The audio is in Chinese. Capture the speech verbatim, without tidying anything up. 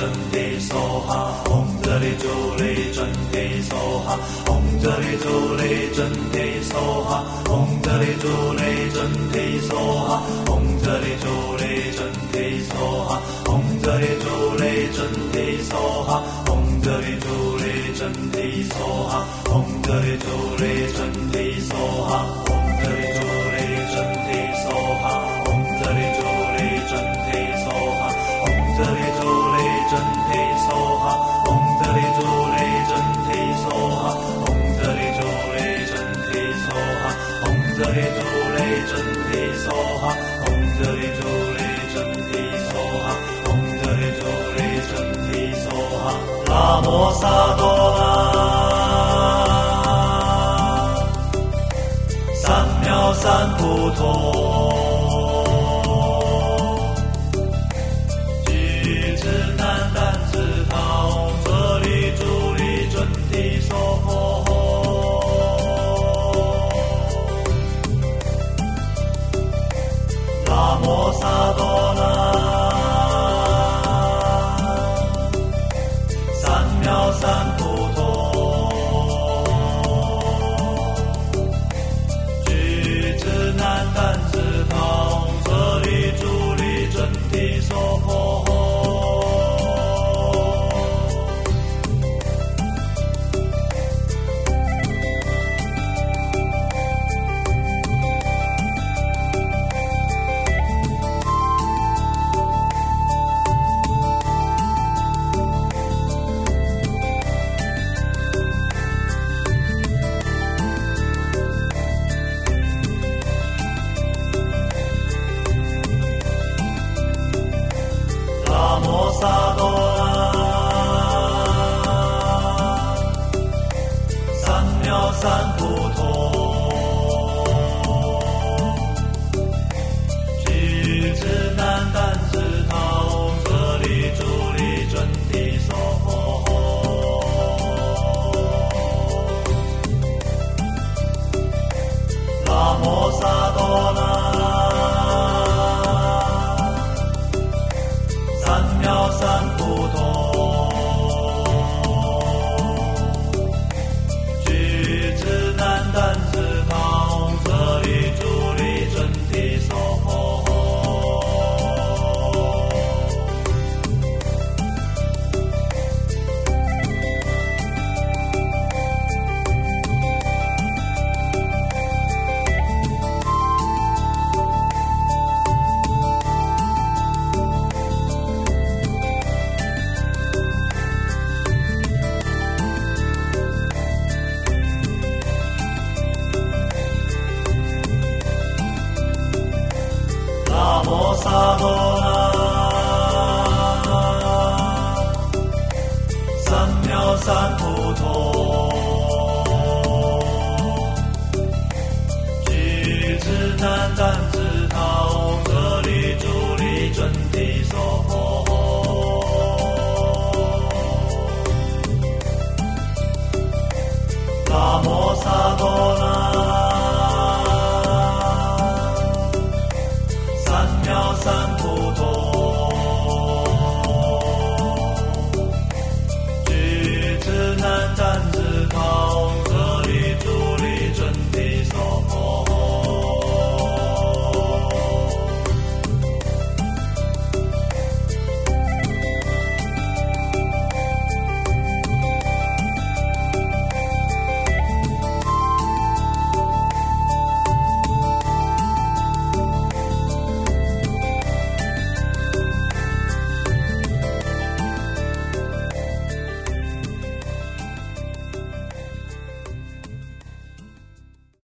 准提娑哈，唵哲利主利准提娑哈，唵哲利主利准提娑哈，唵哲利主利准提娑哈，唵哲利主利准提娑哈，唵哲利主利准提娑哈，唵哲利主利准提娑哈，唵哲利主利准提娑哈，唵哲利主利准提娑哈，唵哲利主利准提娑哈，唵哲利主利准提娑哈，唵哲利主利准提娑哈，唵哲利主利准提娑哈，唵哲利主利准提娑哈，唵哲利主利准提娑哈，唵哲利主利准提娑哈，南无萨多那三藐三菩陀。萨多那三藐三菩陀，具智难担智旁，舍利主利准提娑婆。萨多那三藐三菩陀，具智难担智旁，舍利主利准提娑婆。南无萨多那三菩陀，具智难担智旁，舍利主利准提娑婆。南无萨多那三藐三菩陀。